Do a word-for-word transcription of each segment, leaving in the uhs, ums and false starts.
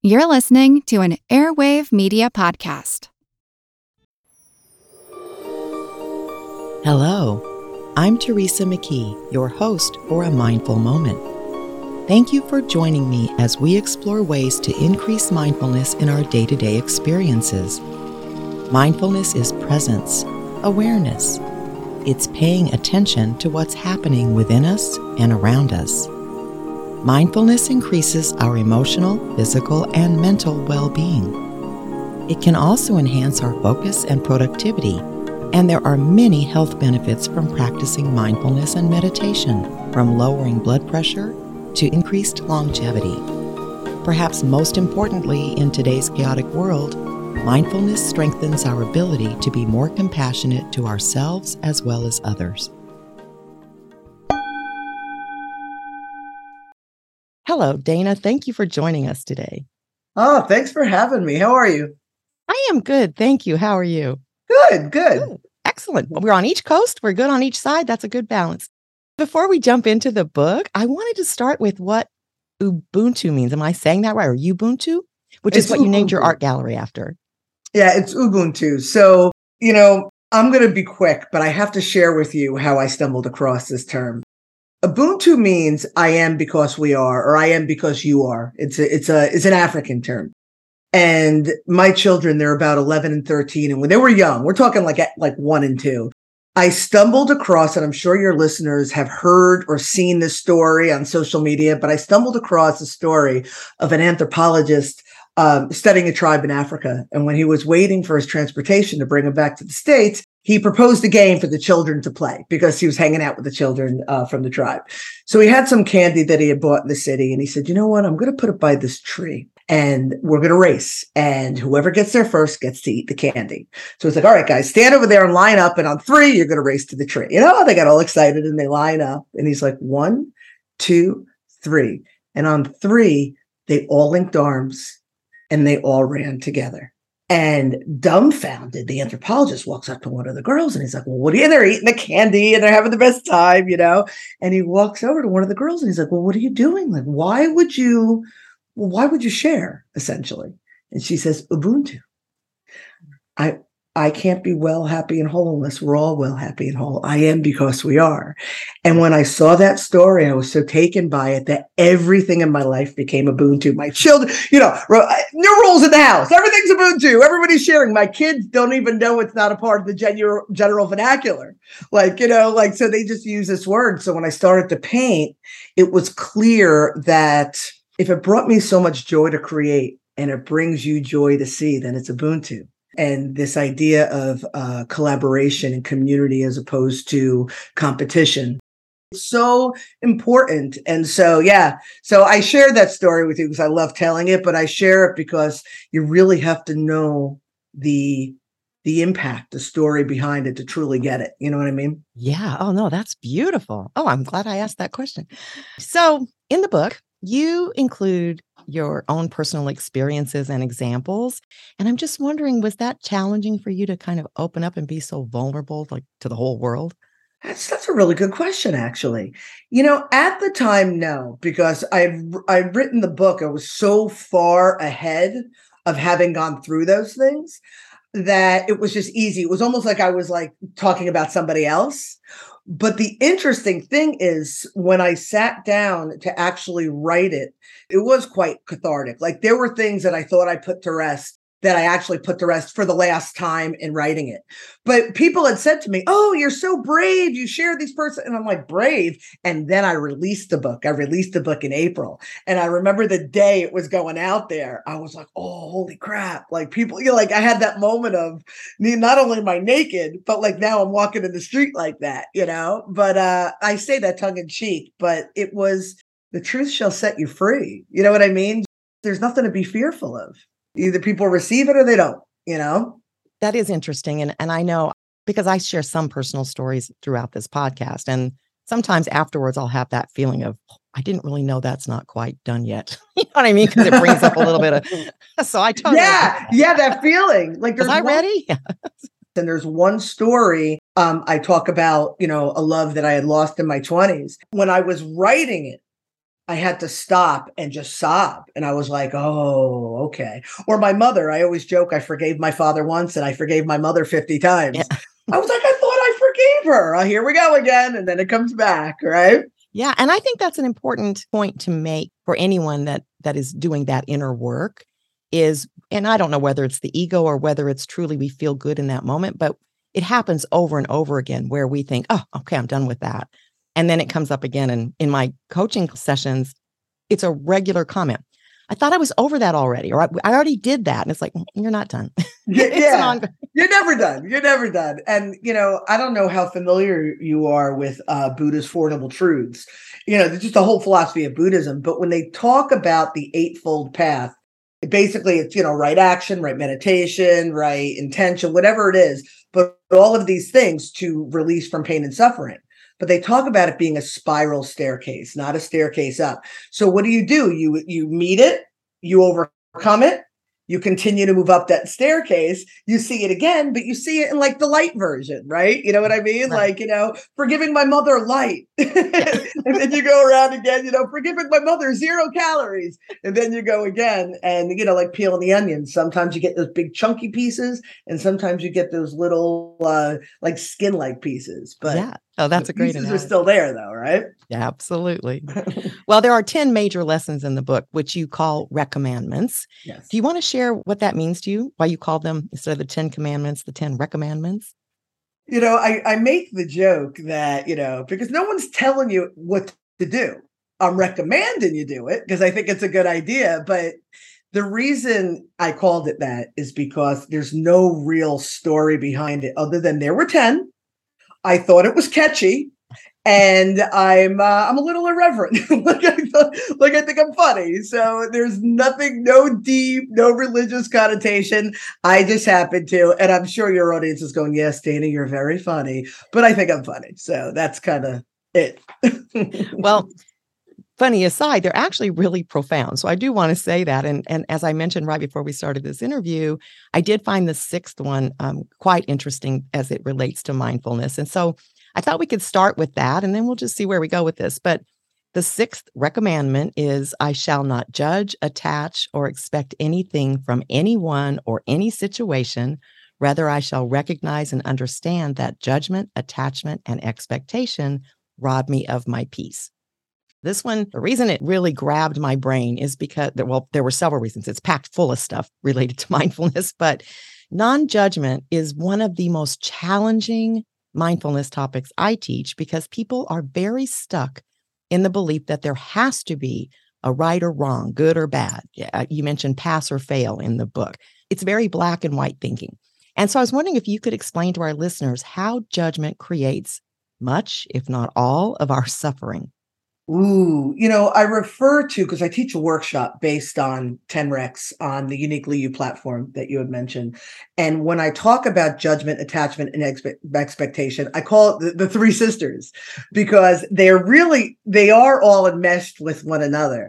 You're listening to an Airwave Media Podcast. Hello, I'm Teresa McKee, your host for A Mindful Moment. Thank you for joining me as we explore ways to increase mindfulness in our day-to-day experiences. Mindfulness is presence, awareness. It's paying attention to what's happening within us and around us. Mindfulness increases our emotional, physical, and mental well-being. It can also enhance our focus and productivity, and there are many health benefits from practicing mindfulness and meditation, from lowering blood pressure to increased longevity. Perhaps most importantly, in today's chaotic world, mindfulness strengthens our ability to be more compassionate to ourselves as well as others. Hello, Dana. Thank you for joining us today. Oh, thanks for having me. How are you? I am good. Thank you. How are you? Good, good. Good. Excellent. Well, we're on each coast. We're good on each side. That's a good balance. Before we jump into the book, I wanted to start with what Ubuntu means. Am I saying that right? Or Ubuntu? Which It's is what you named your Ubuntu. art gallery after. Yeah, it's Ubuntu. So, you know, I'm going to be quick, but I have to share with you how I stumbled across this term. Ubuntu means I am because we are, or I am because you are. It's a, it's a, it's an African term. And my children, they're about eleven and thirteen. And when they were young, we're talking like, like one and two, I stumbled across, and I'm sure your listeners have heard or seen this story on social media, but I stumbled across a story of an anthropologist um, studying a tribe in Africa. And when he was waiting for his transportation to bring him back to the States, he proposed a game for the children to play because he was hanging out with the children uh, from the tribe. So he had some candy that he had bought in the city. And he said, you know what? I'm going to put it by this tree and we're going to race. And whoever gets there first gets to eat the candy. So it's like, all right, guys, stand over there and line up. And on three, you're going to race to the tree. You know, they got all excited and they line up. And he's like, one, two, three. And on three, they all linked arms and they all ran together. And dumbfounded, the anthropologist walks up to one of the girls and he's like, well, what are you? They're eating the candy and they're having the best time, you know? And he walks over to one of the girls and he's like, well, what are you doing? Like, why would you, well, why would you share, essentially? And she says, Ubuntu. I, I can't be well, happy, and whole unless we're all well, happy, and whole. I am because we are. And when I saw that story, I was so taken by it that everything in my life became Ubuntu. My children, you know, new rules in the house. Everything's Ubuntu. Everybody's sharing. My kids don't even know it's not a part of the general, general vernacular. Like, you know, like, so they just use this word. So when I started to paint, it was clear that if it brought me so much joy to create and it brings you joy to see, then it's Ubuntu. And this idea of uh, collaboration and community as opposed to competition. It's so important. And so, yeah, so I shared that story with you because I love telling it, but I share it because you really have to know the the impact, the story behind it to truly get it. You know what I mean? Yeah. Oh, no, that's beautiful. Oh, I'm glad I asked that question. So in the book, you include your own personal experiences and examples. And I'm just wondering, was that challenging for you to kind of open up and be so vulnerable, like to the whole world? That's that's a really good question, actually. You know, at the time, no, because I've I've written the book. I was so far ahead of having gone through those things that it was just easy. It was almost like I was like talking about somebody else. But the interesting thing is when I sat down to actually write it, it was quite cathartic. Like there were things that I thought I put to rest that I actually put to rest for the last time in writing it. But people had said to me, oh, you're so brave. You shared these person. And I'm like, brave. And then I released the book. I released the book in April. And I remember the day it was going out there, I was like, oh, holy crap. Like people, you know, like I had that moment of not only am I naked, but like now I'm walking in the street like that, you know, but uh, I say that tongue in cheek, but it was the truth shall set you free. You know what I mean? There's nothing to be fearful of. Either people receive it or they don't, you know? That is interesting. And, and I know because I share some personal stories throughout this podcast. And sometimes afterwards, I'll have that feeling of, oh, I didn't really know that's not quite done yet. You know what I mean? Because it brings up a little bit of, so I totally. Yeah, yeah, that feeling. Like, was I one, ready? And there's one story um, I talk about, you know, a love that I had lost in my twenties. When I was writing it, I had to stop and just sob. And I was like, oh, okay. Or my mother, I always joke, I forgave my father once and I forgave my mother fifty times. Yeah. I was like, I thought I forgave her. Oh, here we go again. And then it comes back, right? Yeah. And I think that's an important point to make for anyone that that is doing that inner work is, and I don't know whether it's the ego or whether it's truly we feel good in that moment, but it happens over and over again where we think, oh, okay, I'm done with that. And then it comes up again. And in my coaching sessions, it's a regular comment. I thought I was over that already, or I, I already did that. And it's like, you're not done. Yeah, you're never done. You're never done. And, you know, I don't know how familiar you are with uh, Buddha's Four Noble Truths. You know, there's just the whole philosophy of Buddhism. But when they talk about the Eightfold Path, basically it's, you know, right action, right meditation, right intention, whatever it is, but all of these things to release from pain and suffering. But they talk about it being a spiral staircase, not a staircase up. So what do you do? You you meet it, you overcome it, you continue to move up that staircase, you see it again, but you see it in like the light version, right? You know what I mean? Right. Like, you know, forgiving my mother light. And then you go around again, you know, forgiving my mother zero calories. And then you go again and, you know, like peeling the onions. Sometimes you get those big chunky pieces and sometimes you get those little uh, like skin-like pieces. But yeah. Oh, that's a great pieces analogy. are still there though, right? Yeah, absolutely. Well, there are ten major lessons in the book, which you call recommendments. Yes. Do you want to share what that means to you? Why you call them, instead of the ten commandments, the ten recommendments? You know, I, I make the joke that, you know, because no one's telling you what to do. I'm recommending you do it because I think it's a good idea. But the reason I called it that is because there's no real story behind it other than there were ten. I thought it was catchy. And I'm uh, I'm a little irreverent. like, I thought, like I think I'm funny. So there's nothing, no deep, no religious connotation. I just happen to, and I'm sure your audience is going, yes, Dana, you're very funny. But I think I'm funny. So that's kind of it. Well, funny aside, they're actually really profound. So I do want to say that. And, and as I mentioned right before we started this interview, I did find the sixth one um, quite interesting as it relates to mindfulness. And so I thought we could start with that, and then we'll just see where we go with this. But the sixth recommendment is, I shall not judge, attach, or expect anything from anyone or any situation. Rather, I shall recognize and understand that judgment, attachment, and expectation rob me of my peace. This one, the reason it really grabbed my brain is because, well, there were several reasons. It's packed full of stuff related to mindfulness, but non-judgment is one of the most challenging mindfulness topics I teach because people are very stuck in the belief that there has to be a right or wrong, good or bad. You mentioned pass or fail in the book. It's very black and white thinking. And so I was wondering if you could explain to our listeners how judgment creates much, if not all, of our suffering. Ooh, you know, I refer to, because I teach a workshop based on ten Recs on the Uniquely You platform that you had mentioned. And when I talk about judgment, attachment, and expe- expectation, I call it the, the three sisters because they're really, they are all enmeshed with one another.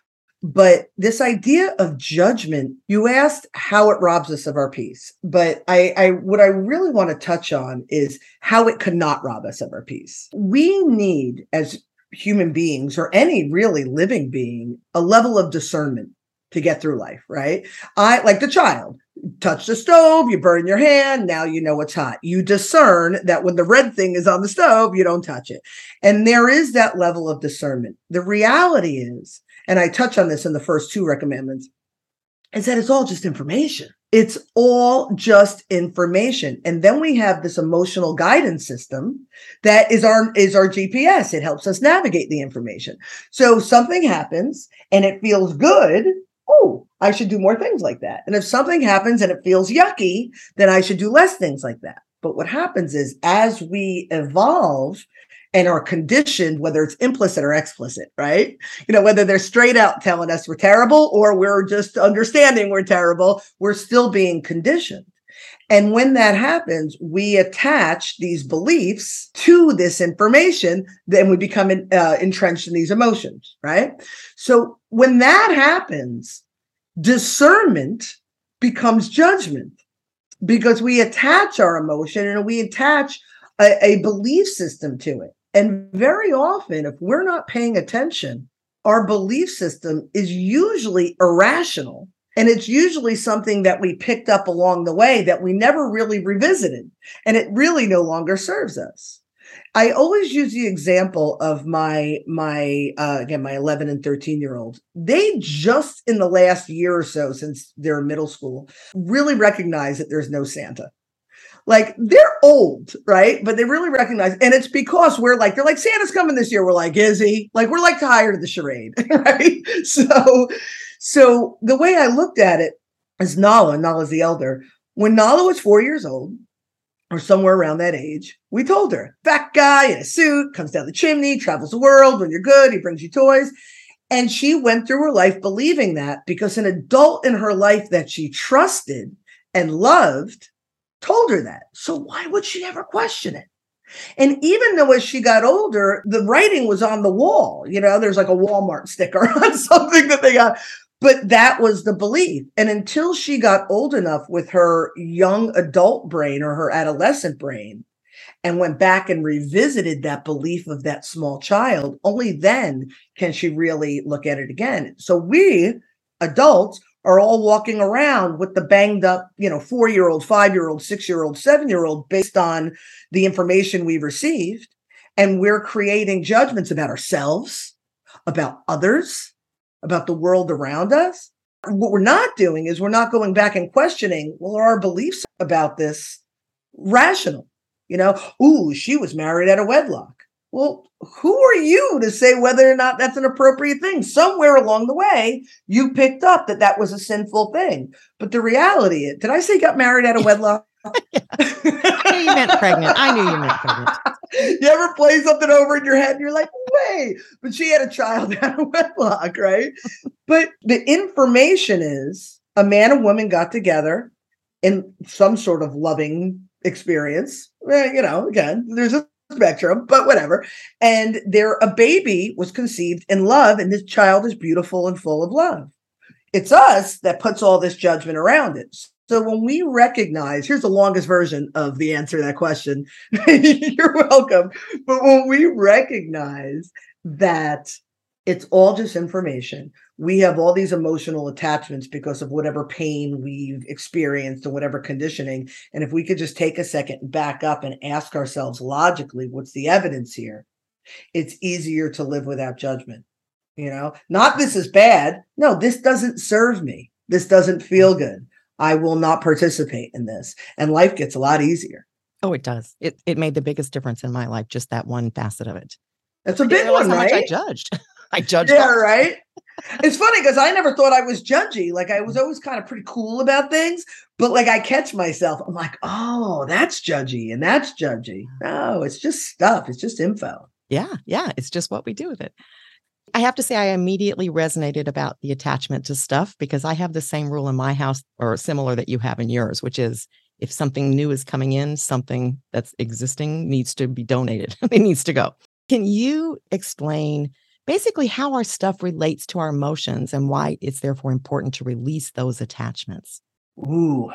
But this idea of judgment, you asked how it robs us of our peace. But I, I what I really want to touch on is how it could not rob us of our peace. We need, as human beings or any really living being, a level of discernment to get through life, right? I like the child, touch the stove, you burn your hand. Now you know it's hot. You discern that when the red thing is on the stove, you don't touch it. And there is that level of discernment. The reality is, and I touch on this in the first two recommendments, is that it's all just information. It's all just information. And then we have this emotional guidance system that is our, is our G P S. It helps us navigate the information. So something happens and it feels good. Oh, I should do more things like that. And if something happens and it feels yucky, then I should do less things like that. But what happens is as we evolve and are conditioned, whether it's implicit or explicit, right? You know, whether they're straight out telling us we're terrible or we're just understanding we're terrible, we're still being conditioned. And when that happens, we attach these beliefs to this information, then we become uh, entrenched in these emotions, right? So when that happens, discernment becomes judgment because we attach our emotion and we attach a, a belief system to it. And very often, if we're not paying attention, our belief system is usually irrational. And it's usually something that we picked up along the way that we never really revisited. And it really no longer serves us. I always use the example of my, my uh, again, my eleven and thirteen year olds. They just in the last year or so, since they're in middle school, really recognize that there's no Santa. Like they're old, right? But they really recognize, and it's because we're like, they're like, Santa's coming this year. We're like, is he? Like, we're like tired of the charade, right? So, so the way I looked at it is Nala, Nala's the elder. When Nala was four years old, or somewhere around that age, we told her, fat guy in a suit, comes down the chimney, travels the world. When you're good, he brings you toys. And she went through her life believing that because an adult in her life that she trusted and loved told her that. So why would she ever question it? And even though as she got older, the writing was on the wall, you know, there's like a Walmart sticker on something that they got. But that was the belief. And until she got old enough with her young adult brain or her adolescent brain and went back and revisited that belief of that small child, only then can she really look at it again. So we adults are all walking around with the banged up, you know, four-year-old, five-year-old, six-year-old, seven-year-old based on the information we've received. And we're creating judgments about ourselves, about others, about the world around us. What we're not doing is we're not going back and questioning, well, are our beliefs about this rational? You know, ooh, she was married out of wedlock. Well, who are you to say whether or not that's an appropriate thing? Somewhere along the way, you picked up that that was a sinful thing. But the reality is, did I say got married out of wedlock? I knew you meant pregnant. I knew you meant pregnant. You ever play something over in your head and you're like, wait, but she had a child out of wedlock, right? But the information is a man and woman got together in some sort of loving experience. Eh, you know, again, there's a spectrum, but whatever. And there, a baby was conceived in love, and this child is beautiful and full of love. It's us that puts all this judgment around it. So when we recognize, here's the longest version of the answer to that question. You're welcome. But when we recognize that it's all just information, we have all these emotional attachments because of whatever pain we've experienced or whatever conditioning. And if we could just take a second and back up and ask ourselves logically, what's the evidence here? It's easier to live without judgment. You know, not this is bad. No, this doesn't serve me. This doesn't feel good. I will not participate in this. And life gets a lot easier. Oh, it does. It it made the biggest difference in my life, just that one facet of it. That's a big one, how right? much I judged. I judged. Yeah, right? It's funny because I never thought I was judgy. Like I was always kind of pretty cool about things, but like I catch myself. I'm like, oh, that's judgy and that's judgy. No, it's just stuff. It's just info. Yeah, yeah. It's just what we do with it. I have to say I immediately resonated about the attachment to stuff because I have the same rule in my house or similar that you have in yours, which is if something new is coming in, something that's existing needs to be donated. It needs to go. Can you explain basically how our stuff relates to our emotions and why it's therefore important to release those attachments? Ooh,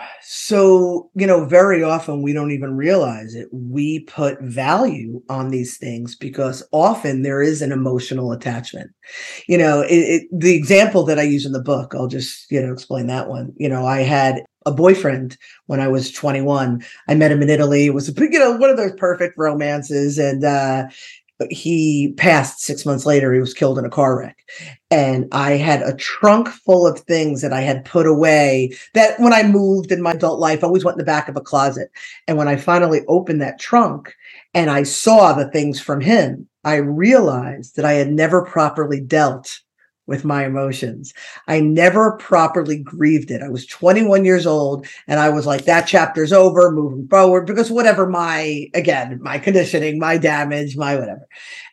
so, you know, very often we don't even realize it. We put value on these things because often there is an emotional attachment. You know, it, it, the example that I use in the book, I'll just, you know, explain that one. You know, I had a boyfriend when I was twenty-one. I met him in Italy. It was a big, you know, one of those perfect romances. And, uh, he passed six months later. He was killed in a car wreck. And I had a trunk full of things that I had put away that when I moved in my adult life, I always went in the back of a closet. And when I finally opened that trunk and I saw the things from him, I realized that I had never properly dealt with my emotions. I never properly grieved it. I was twenty-one years old and I was like, that chapter's over, moving forward, because whatever my, again, my conditioning, my damage, my whatever.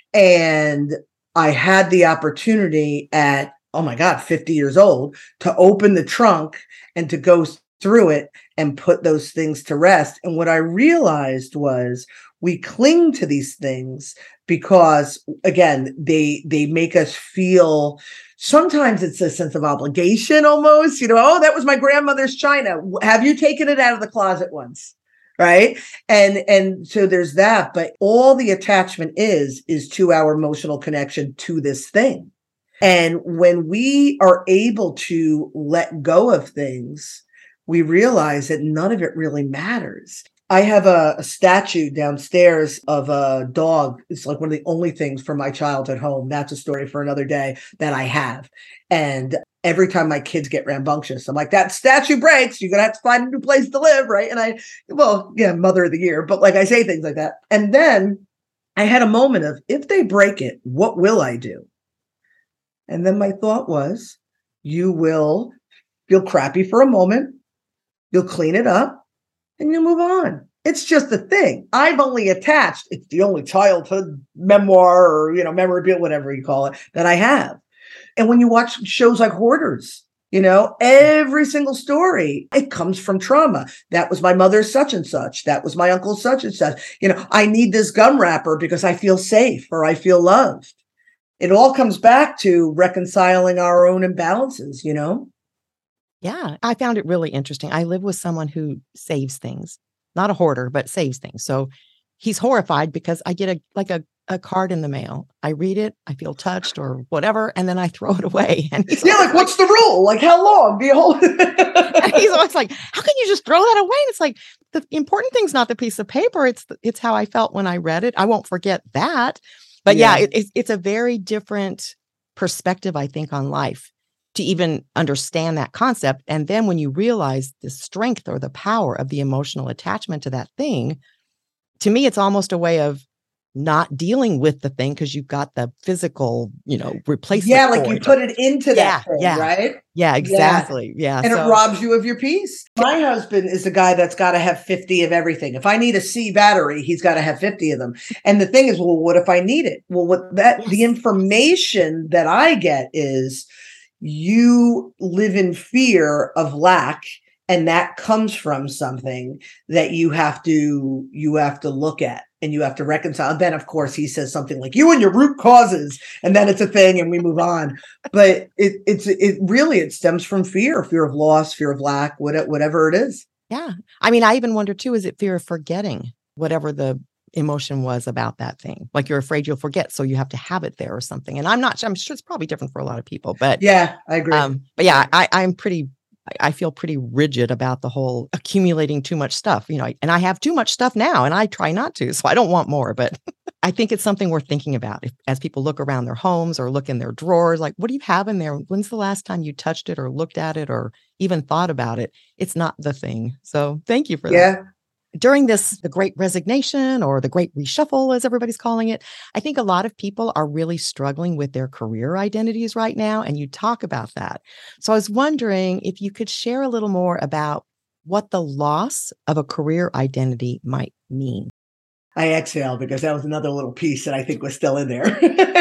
And I had the opportunity at, oh my God, fifty years old to open the trunk and to go through it and put those things to rest. And what I realized was we cling to these things because, again, they they make us feel, sometimes it's a sense of obligation almost, you know, oh, that was my grandmother's china. Have you taken it out of the closet once? Right. And, and so there's that, but all the attachment is, is to our emotional connection to this thing. And when we are able to let go of things, we realize that none of it really matters. I have a, a statue downstairs of a dog. It's like one of the only things from my childhood home. That's a story for another day that I have. And every time my kids get rambunctious, I'm like, that statue breaks, you're going to have to find a new place to live, right? And I, well, yeah, mother of the year, but like I say things like that. And then I had a moment of, if they break it, what will I do? And then my thought was, you will feel crappy for a moment, you'll clean it up, and you move on. It's just a thing. I've only attached, it's the only childhood memoir or, you know, memorabilia, whatever you call it, that I have. And when you watch shows like Hoarders, you know, every single story, it comes from trauma. That was my mother's such and such. That was my uncle's such and such. You know, I need this gum wrapper because I feel safe or I feel loved. It all comes back to reconciling our own imbalances, you know? Yeah, I found it really interesting. I live with someone who saves things, not a hoarder, but saves things. So he's horrified because I get a like a, a card in the mail. I read it, I feel touched or whatever, and then I throw it away. And he's yeah, like, like, what's the rule? Like, how long do you hold it? And he's always like, how can you just throw that away? And it's like, the important thing's not the piece of paper. It's it's how I felt when I read it. I won't forget that. But yeah, yeah it, it's, it's a very different perspective, I think, on life to even understand that concept. And then when you realize the strength or the power of the emotional attachment to that thing, to me, it's almost a way of not dealing with the thing because you've got the physical, you know, replacement. Yeah, like you put it into yeah, that thing, yeah. right? Yeah, exactly. Yeah. yeah And so. it robs you of your peace. My husband is the guy that's got to have fifty of everything. If I need a C battery, he's got to have fifty of them. And the thing is, well, what if I need it? Well, what that yes. the information that I get is you live in fear of lack. And that comes from something that you have to you have to look at and you have to reconcile. And then, of course, he says something like you and your root causes, and then it's a thing, and we move on. But it it's it really it stems from fear, fear of loss, fear of lack, whatever it is. Yeah, I mean, I even wonder too: is it fear of forgetting whatever the emotion was about that thing? Like you're afraid you'll forget, so you have to have it there or something. And I'm not. I'm sure it's probably different for a lot of people, but yeah, I agree. Um, but yeah, I, I'm pretty. I feel pretty rigid about the whole accumulating too much stuff, you know, and I have too much stuff now and I try not to, so I don't want more, but I think it's something worth thinking about if, as people look around their homes or look in their drawers, like, what do you have in there? When's the last time you touched it or looked at it or even thought about it? It's not the thing. So thank you for yeah. that. During this, the Great Resignation or the Great Reshuffle, as everybody's calling it, I think a lot of people are really struggling with their career identities right now. And you talk about that. So I was wondering if you could share a little more about what the loss of a career identity might mean. I exhale because that was another little piece that I think was still in there.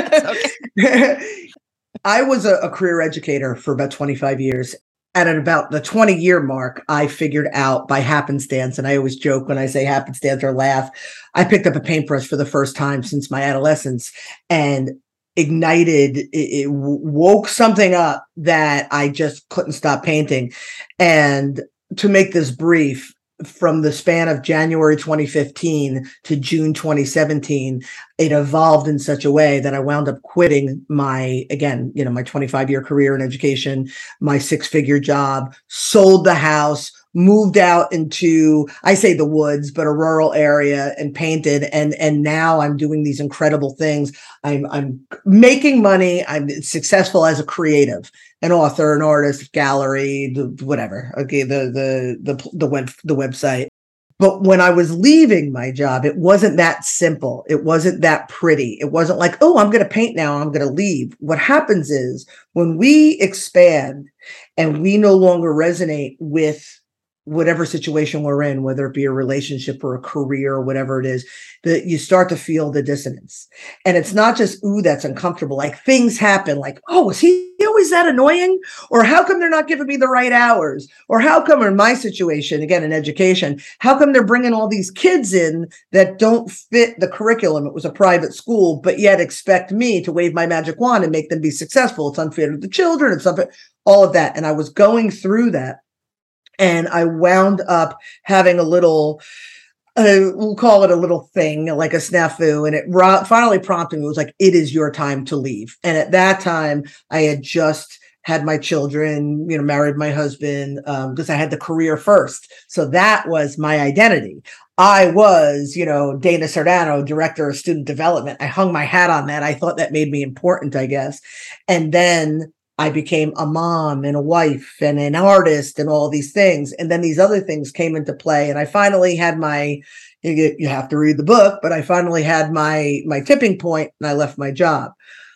I was a, a career educator for about twenty-five years. And at about the twenty year mark, I figured out by happenstance, and I always joke when I say happenstance or laugh, I picked up a paintbrush for the first time since my adolescence and ignited, it, it woke something up that I just couldn't stop painting. And to make this brief, from the span of January twenty fifteen to June twenty seventeen, it evolved in such a way that I wound up quitting my, again, you know, my twenty-five year career in education, my six figure job, sold the house, moved out into, I say the woods, but a rural area and painted. And, and now I'm doing these incredible things. I'm, I'm making money. I'm successful as a creative, an author, an artist, gallery, whatever. Okay. The, the, the, the web, the website. But when I was leaving my job, it wasn't that simple. It wasn't that pretty. It wasn't like, oh, I'm going to paint now, I'm going to leave. What happens is when we expand and we no longer resonate with whatever situation we're in, whether it be a relationship or a career or whatever it is, that you start to feel the dissonance. And it's not just, ooh, that's uncomfortable. Like things happen like, oh, is he always that annoying? Or how come they're not giving me the right hours? Or how come in my situation, again, in education, how come they're bringing all these kids in that don't fit the curriculum? It was a private school, but yet expect me to wave my magic wand and make them be successful. It's unfair to the children. It's unfair, all of that. And I was going through that. And I wound up having a little, uh, we'll call it a little thing, like a snafu. And it ro- finally prompted me, it was like, it is your time to leave. And at that time, I had just had my children, you know, married my husband, um, because I had the career first. So that was my identity. I was, you know, Dana Sardano, director of student development. I hung my hat on that. I thought that made me important, I guess. And then I became a mom and a wife and an artist and all these things. And then these other things came into play. And I finally had my, you, you have to read the book, but I finally had my, my tipping point and I left my job.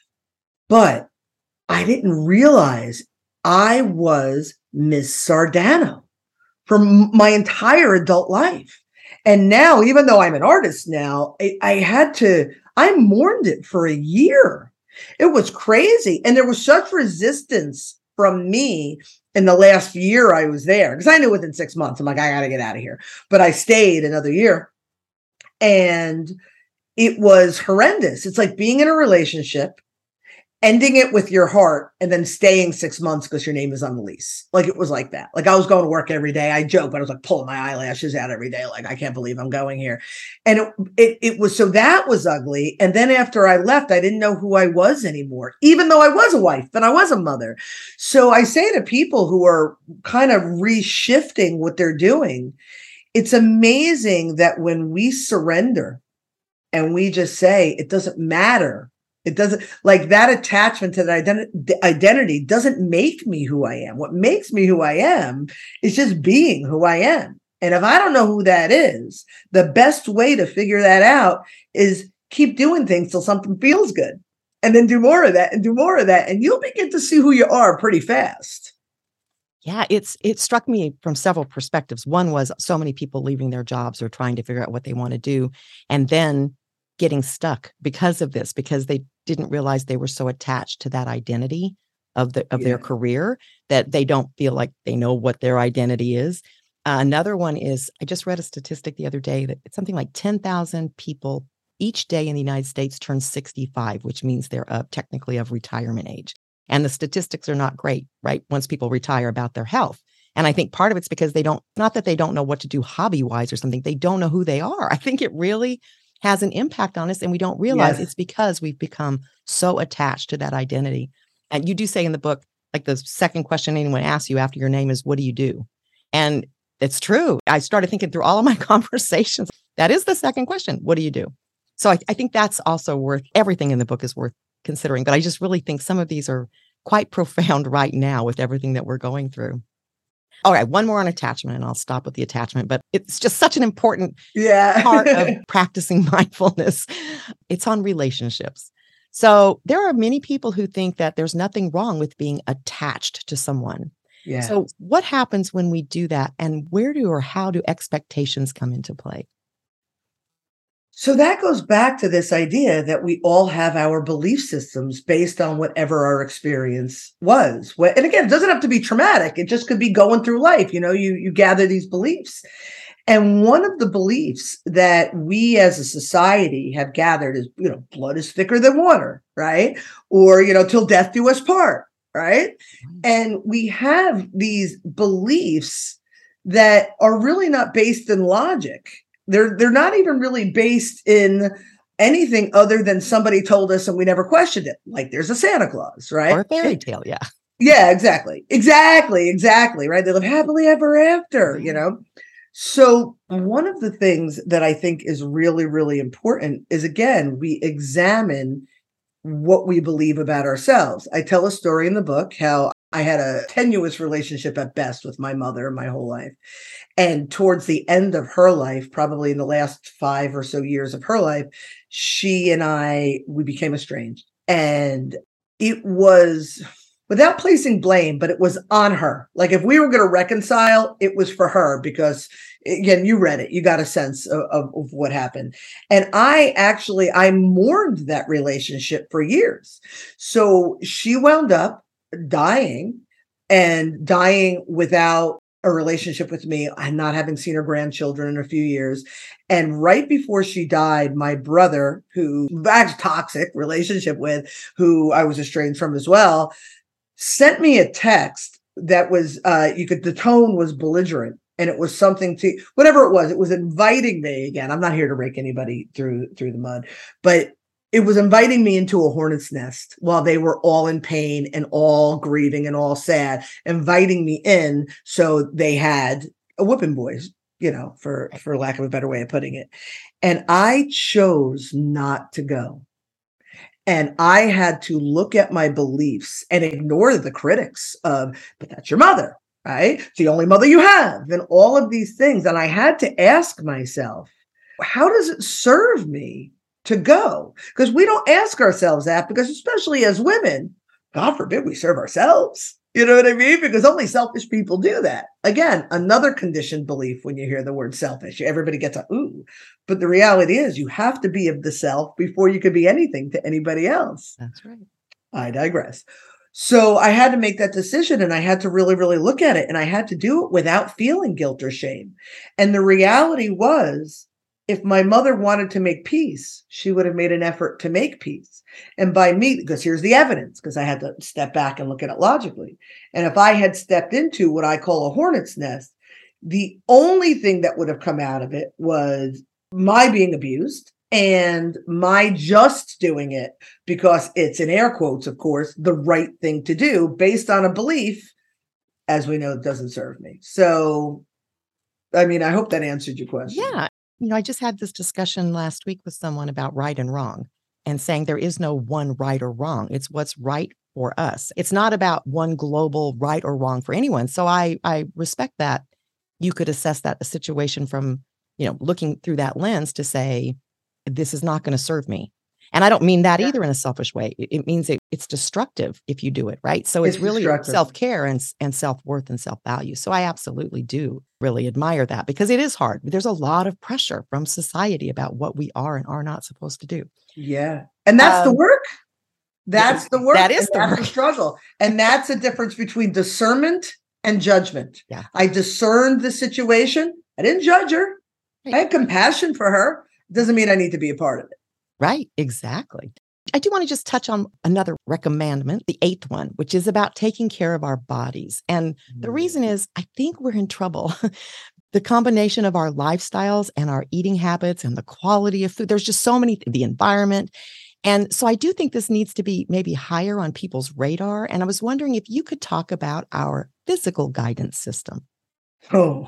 But I didn't realize I was Miss Sardano for m- my entire adult life. And now, even though I'm an artist now, I, I had to, I mourned it for a year. It was crazy. And there was such resistance from me in the last year I was there, because I knew within six months, I'm like, I got to get out of here. But I stayed another year and it was horrendous. It's like being in a relationship, ending it with your heart, and then staying six months because your name is on the lease. Like it was like that. Like I was going to work every day. I joke, but I was like pulling my eyelashes out every day. Like, I can't believe I'm going here. And it, it, it was, so that was ugly. And then after I left, I didn't know who I was anymore, even though I was a wife and I was a mother. So I say to people who are kind of reshifting what they're doing, it's amazing that when we surrender and we just say, it doesn't matter. It doesn't, like that attachment to that identi- identity doesn't make me who I am. What makes me who I am is just being who I am. And if I don't know who that is, the best way to figure that out is keep doing things till something feels good, and then do more of that and do more of that. And you'll begin to see who you are pretty fast. Yeah, it's it struck me from several perspectives. One was so many people leaving their jobs or trying to figure out what they want to do, and then getting stuck because of this, because they didn't realize they were so attached to that identity of the of Yeah. their career that they don't feel like they know what their identity is. Uh, another one is, I just read a statistic the other day that it's something like ten thousand people each day in the United States turn sixty-five, which means they're uh, technically of retirement age. And the statistics are not great, right? Once people retire, about their health. And I think part of it's because they don't, not that they don't know what to do hobby-wise or something, they don't know who they are. I think it really has an impact on us, and we don't realize Yes. it's because we've become so attached to that identity. And you do say in the book, like the second question anyone asks you after your name is, what do you do? And it's true. I started thinking through all of my conversations. That is the second question. What do you do? So I, I think that's also worth, everything in the book is worth considering. But I just really think some of these are quite profound right now with everything that we're going through. All right, one more on attachment, and I'll stop with the attachment, but it's just such an important Yeah. part of practicing mindfulness. It's on relationships. So there are many people who think that there's nothing wrong with being attached to someone. Yeah. So what happens when we do that, and where do or how do expectations come into play? So that goes back to this idea that we all have our belief systems based on whatever our experience was. Wh- And again, it doesn't have to be traumatic. It just could be going through life. You know, you, you gather these beliefs. And one of the beliefs that we as a society have gathered is, you know, blood is thicker than water, right? Or, you know, till death do us part, right? And we have these beliefs that are really not based in logic. They're they're not even really based in anything other than somebody told us and we never questioned it. Like there's a Santa Claus, right? Or a fairy tale, yeah. Yeah, exactly. Exactly, exactly, right? They live happily ever after, you know? So one of the things that I think is really, really important is, again, we examine what we believe about ourselves. I tell a story in the book how I had a tenuous relationship at best with my mother my whole life. And towards the end of her life, probably in the last five or so years of her life, she and I, we became estranged. And it was, without placing blame, but it was on her. Like if we were going to reconcile, it was for her because, again, you read it, you got a sense of, of, of what happened. And I actually, I mourned that relationship for years. So she wound up dying and dying without a relationship with me and not having seen her grandchildren in a few years. And right before she died, my brother, who I had a toxic relationship with, who I was estranged from as well, sent me a text that was, uh, you could, the tone was belligerent. and it was something to whatever it was, it was inviting me again. I'm not here to rake anybody through through the mud, but it was inviting me into a hornet's nest while they were all in pain and all grieving and all sad, inviting me in. So they had a whooping boys, you know, for, for lack of a better way of putting it. And I chose not to go. And I had to look at my beliefs and ignore the critics of, but that's your mother, right? It's the only mother you have, and all of these things. And I had to ask myself, how does it serve me to go? Because we don't ask ourselves that, because especially as women, God forbid we serve ourselves. You know what I mean? Because only selfish people do that. Again, another conditioned belief when you hear the word selfish. Everybody gets a ooh. But the reality is you have to be of the self before you could be anything to anybody else. That's right. I digress. So I had to make that decision, and I had to really, really look at it, and I had to do it without feeling guilt or shame. And the reality was, if my mother wanted to make peace, she would have made an effort to make peace. And by me, because here's the evidence, because I had to step back and look at it logically. And if I had stepped into what I call a hornet's nest, the only thing that would have come out of it was my being abused and my just doing it because it's, in air quotes, of course, the right thing to do based on a belief, as we know, doesn't serve me. So, I mean, I hope that answered your question. Yeah. You know, I just had this discussion last week with someone about right and wrong, and saying there is no one right or wrong. It's what's right for us. It's not about one global right or wrong for anyone. So I I respect that you could assess that a situation from, you know, looking through that lens to say, this is not going to serve me. And I don't mean that Yeah. either in a selfish way. It, it means it, it's destructive if you do it, right? So it's, It's really destructive. self-care and, and self-worth and self-value. So I absolutely do really admire that, because it is hard. There's a lot of pressure from society about what we are and are not supposed to do. Yeah. And that's Um, the work. That's the work. that is and the that's work. the struggle. And that's the difference between discernment and judgment. Yeah. I discerned the situation. I didn't judge her. Right. I had compassion for her. Doesn't mean I need to be a part of it. Right, exactly. I do want to just touch on another recommendment, the eighth one, which is about taking care of our bodies. And the reason is, I think we're in trouble. The combination of our lifestyles and our eating habits and the quality of food, there's just so many, the environment. And so I do think this needs to be maybe higher on people's radar. And I was wondering if you could talk about our physical guidance system. Oh,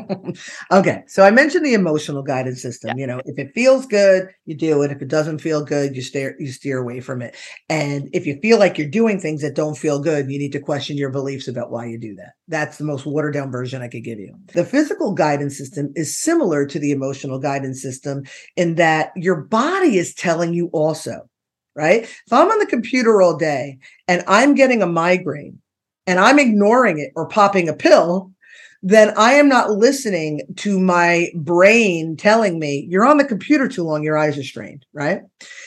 okay. So I mentioned the emotional guidance system. Yeah. You know, if it feels good, you do it. If it doesn't feel good, you steer you steer away from it. And if you feel like you're doing things that don't feel good, you need to question your beliefs about why you do that. That's the most watered down version I could give you. The physical guidance system is similar to the emotional guidance system in that your body is telling you also, right? If I'm on the computer all day and I'm getting a migraine and I'm ignoring it or popping a pill, then I am not listening to my brain telling me, you're on the computer too long, your eyes are strained, right?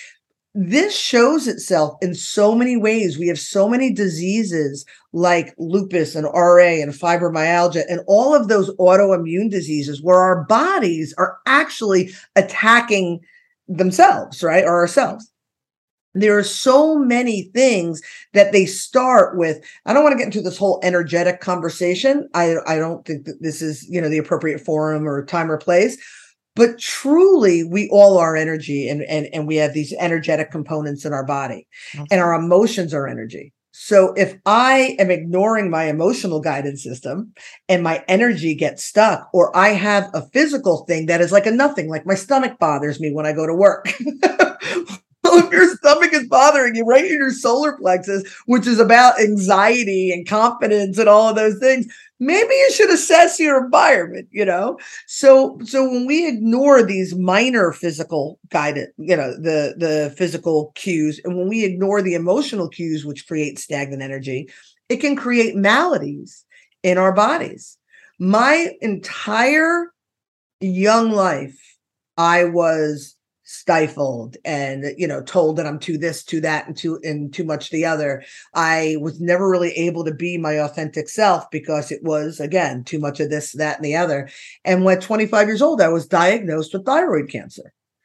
This shows itself in so many ways. We have so many diseases like lupus and R A and fibromyalgia and all of those autoimmune diseases where our bodies are actually attacking themselves, right? Or ourselves. There are so many things that they start with. I don't want to get into this whole energetic conversation. I, I don't think that this is, you know, the appropriate forum or time or place, but truly we all are energy, and, and, and we have these energetic components in our body. Okay. And our emotions are energy. So if I am ignoring my emotional guidance system and my energy gets stuck, or I have a physical thing that is like a nothing, like my stomach bothers me when I go to work. Well, if your stomach is bothering you right in your solar plexus, which is about anxiety and confidence and all of those things, maybe you should assess your environment, you know? So, so when we ignore these minor physical guidance, you know, the, the physical cues, and when we ignore the emotional cues, which create stagnant energy, it can create maladies in our bodies. My entire young life, I was stifled and, you know, told that I'm too this, too that, and too, and too much the other. I was never really able to be my authentic self because it was, again, too much of this, that, and the other. And when twenty-five years old, I was diagnosed with thyroid cancer.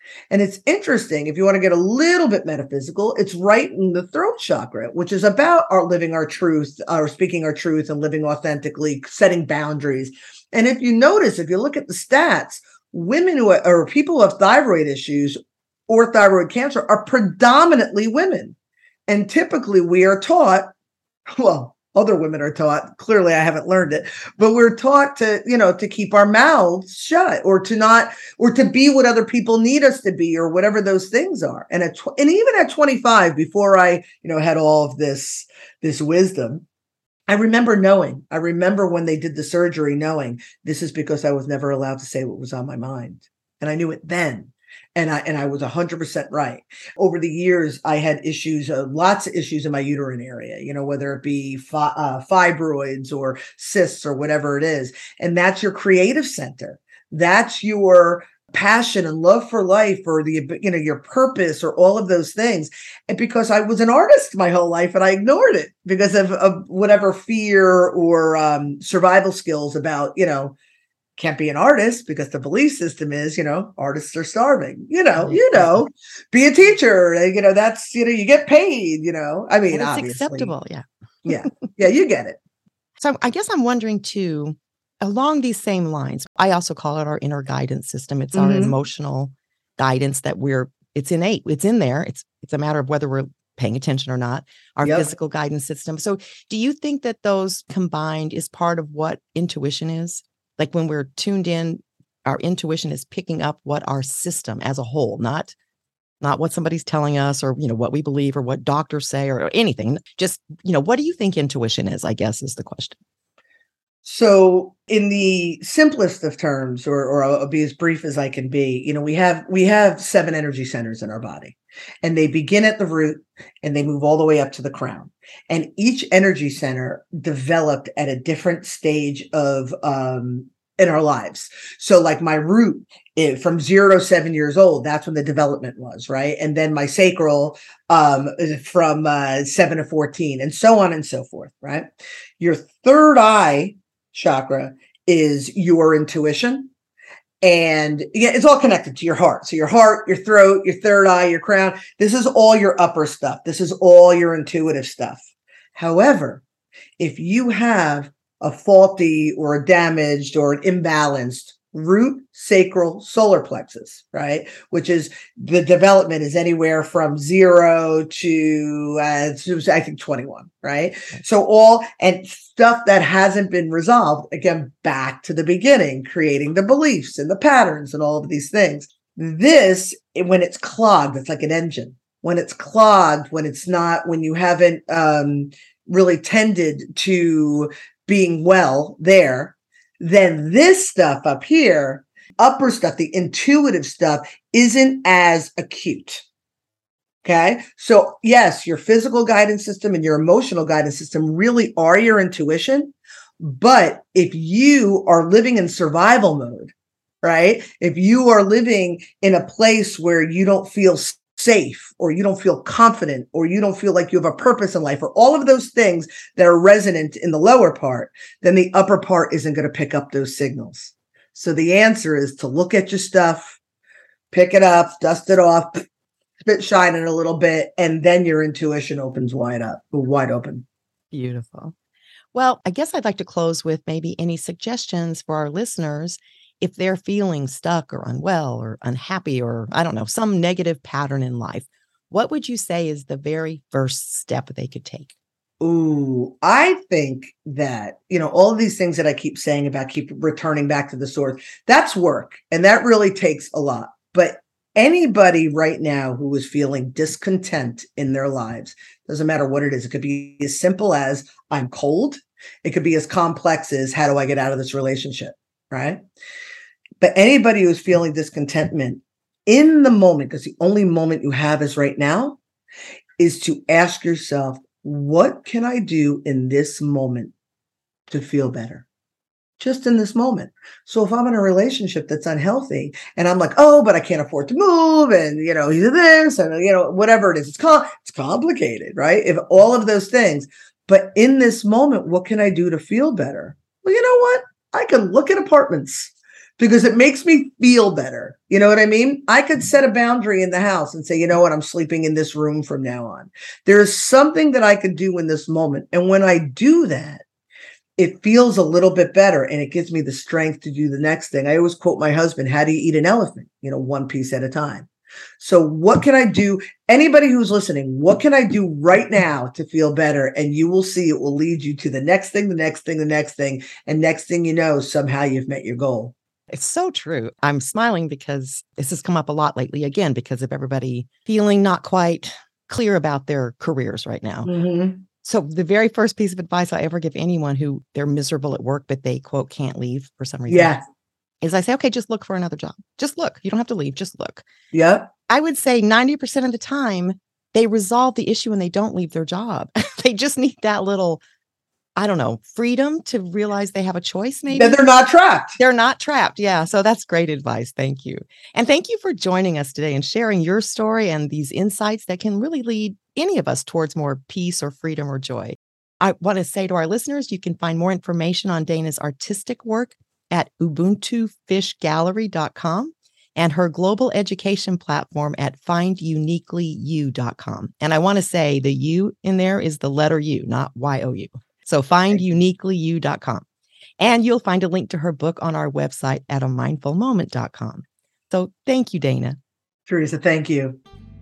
And it's interesting, if you want to get a little bit metaphysical, it's right in the throat chakra, which is about our living our truth, or speaking our truth and living authentically, setting boundaries. And if you notice, if you look at the stats, women who are, or people who have thyroid issues or thyroid cancer are predominantly women. And typically we are taught, well, other women are taught, clearly I haven't learned it, but we're taught to, you know, to keep our mouths shut, or to not, or to be what other people need us to be, or whatever those things are. And at, and even at twenty-five, before I, you know, had all of this, this wisdom, I remember knowing, I remember when they did the surgery, knowing this is because I was never allowed to say what was on my mind. And I knew it then. And I and I was one hundred percent right. Over the years, I had issues, uh, lots of issues in my uterine area, you know, whether it be fi- uh, fibroids or cysts or whatever it is. And that's your creative center. That's your passion and love for life, or the, you know, your purpose, or all of those things. And because I was an artist my whole life and I ignored it because of, of whatever fear or um, survival skills about, you know, can't be an artist because the belief system is, you know, artists are starving, you know, you know, be a teacher, you know, that's, you know, you get paid, you know, I mean, and it's obviously. acceptable. Yeah. Yeah. Yeah. You get it. So I guess I'm wondering too, along these same lines, I also call it our inner guidance system. It's mm-hmm. our emotional guidance that we're, it's innate, it's in there. It's, it's a matter of whether we're paying attention or not, our yep. physical guidance system. So do you think that those combined is part of what intuition is? Like when we're tuned in, our intuition is picking up what our system as a whole, not, not what somebody's telling us, or, you know, what we believe, or what doctors say, or, or anything. Just, you know, what do you think intuition is, I guess, is the question. So in the simplest of terms, or, or I'll be as brief as I can be, you know, we have, we have seven energy centers in our body, and they begin at the root and they move all the way up to the crown. And each energy center developed at a different stage of, um, in our lives. So like my root, it, from zero to seven years old, that's when the development was, right? And then my sacral, um, from uh, seven to fourteen, and so on and so forth, right? Your third eye chakra is your intuition. And yeah, it's all connected to your heart. So your heart, your throat, your third eye, your crown, this is all your upper stuff. This is all your intuitive stuff. However, if you have a faulty or a damaged or an imbalanced root, sacral, solar plexus, right? Which is the development is anywhere from zero to, uh, I think, twenty-one, right? So all, and stuff that hasn't been resolved, again, back to the beginning, creating the beliefs and the patterns and all of these things. This, when it's clogged, it's like an engine. When it's clogged, when it's not, when you haven't um, really tended to being well there, then this stuff up here, upper stuff, the intuitive stuff, isn't as acute. Okay. So yes, your physical guidance system and your emotional guidance system really are your intuition. But if you are living in survival mode, right? If you are living in a place where you don't feel safe, or you don't feel confident, or you don't feel like you have a purpose in life, or all of those things that are resonant in the lower part, then the upper part isn't going to pick up those signals. So the answer is to look at your stuff, pick it up, dust it off, spit shine it a little bit, and then your intuition opens wide up, wide open. Beautiful. Well, I guess I'd like to close with maybe any suggestions for our listeners if they're feeling stuck or unwell or unhappy, or I don't know, some negative pattern in life. What would you say is the very first step they could take? Ooh, I think that, you know, all of these things that I keep saying about keep returning back to the source, that's work. And that really takes a lot. But anybody right now who is feeling discontent in their lives, doesn't matter what it is. It could be as simple as I'm cold. It could be as complex as how do I get out of this relationship? Right? But anybody who's feeling discontentment in the moment, because the only moment you have is right now, is to ask yourself, what can I do in this moment to feel better? Just in this moment. So if I'm in a relationship that's unhealthy and I'm like, oh, but I can't afford to move, and, you know, either this and, you know, whatever it is, it's, com- it's complicated, right? If all of those things, but in this moment, what can I do to feel better? Well, you know what? I can look at apartments. because it makes me feel better. You know what I mean? I could set a boundary in the house and say, you know what, I'm sleeping in this room from now on. There is something that I could do in this moment. And when I do that, it feels a little bit better and it gives me the strength to do the next thing. I always quote my husband, how do you eat an elephant? You know, one piece at a time. So what can I do? Anybody who's listening, what can I do right now to feel better? And you will see it will lead you to the next thing, the next thing, the next thing. And next thing you know, somehow you've met your goal. It's so true. I'm smiling because this has come up a lot lately, again, because of everybody feeling not quite clear about their careers right now. Mm-hmm. So the very first piece of advice I ever give anyone who they're miserable at work, but they, quote, can't leave for some reason. Yeah. Is I say, okay, just look for another job. Just look. You don't have to leave. Just look. Yep. I would say ninety percent of the time, they resolve the issue and they don't leave their job. They just need that little, I don't know, freedom to realize they have a choice, maybe. Then they're not trapped. They're not trapped. Yeah. So that's great advice. Thank you. And thank you for joining us today and sharing your story and these insights that can really lead any of us towards more peace or freedom or joy. I want to say to our listeners, you can find more information on Dana's artistic work at ubuntu fish gallery dot com and her global education platform at find uniquely you dot com. And I want to say the U in there is the letter U, not Y O U. So find uniquely you dot com. And you'll find a link to her book on our website at a mindful moment dot com. So thank you, Dana. Teresa, thank you.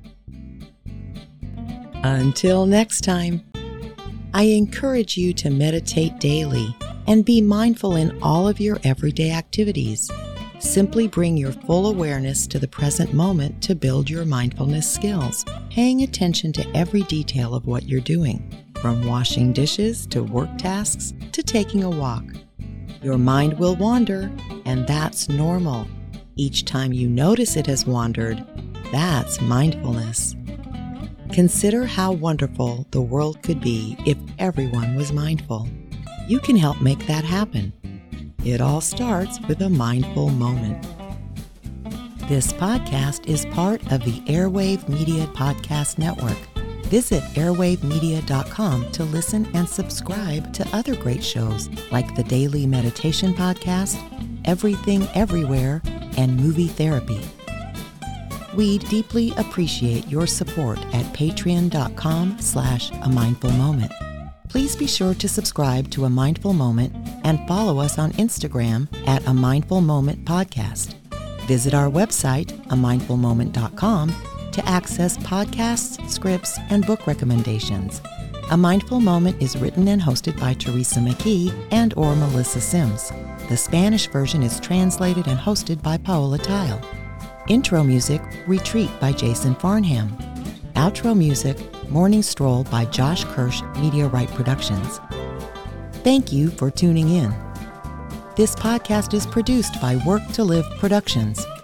Until next time, I encourage you to meditate daily and be mindful in all of your everyday activities. Simply bring your full awareness to the present moment to build your mindfulness skills, paying attention to every detail of what you're doing, from washing dishes to work tasks to taking a walk. Your mind will wander, and that's normal. Each time you notice it has wandered, that's mindfulness. Consider how wonderful the world could be if everyone was mindful. You can help make that happen. It all starts with a mindful moment. This podcast is part of the Airwave Media Podcast Network. Visit airwave media dot com to listen and subscribe to other great shows like the Daily Meditation Podcast, Everything Everywhere, and Movie Therapy. We deeply appreciate your support at patreon dot com slash a mindful moment. Please be sure to subscribe to A Mindful Moment and follow us on Instagram at A Mindful Moment Podcast. Visit our website, a mindful moment dot com, to access podcasts, scripts, and book recommendations. A Mindful Moment is written and hosted by Teresa McKee and or Melissa Sims. The Spanish version is translated and hosted by Paola Tile. Intro music, Retreat by Jason Farnham. Outro music, Morning Stroll by Josh Kirsch, Media Right Productions. Thank you for tuning in. This podcast is produced by Work to Live Productions.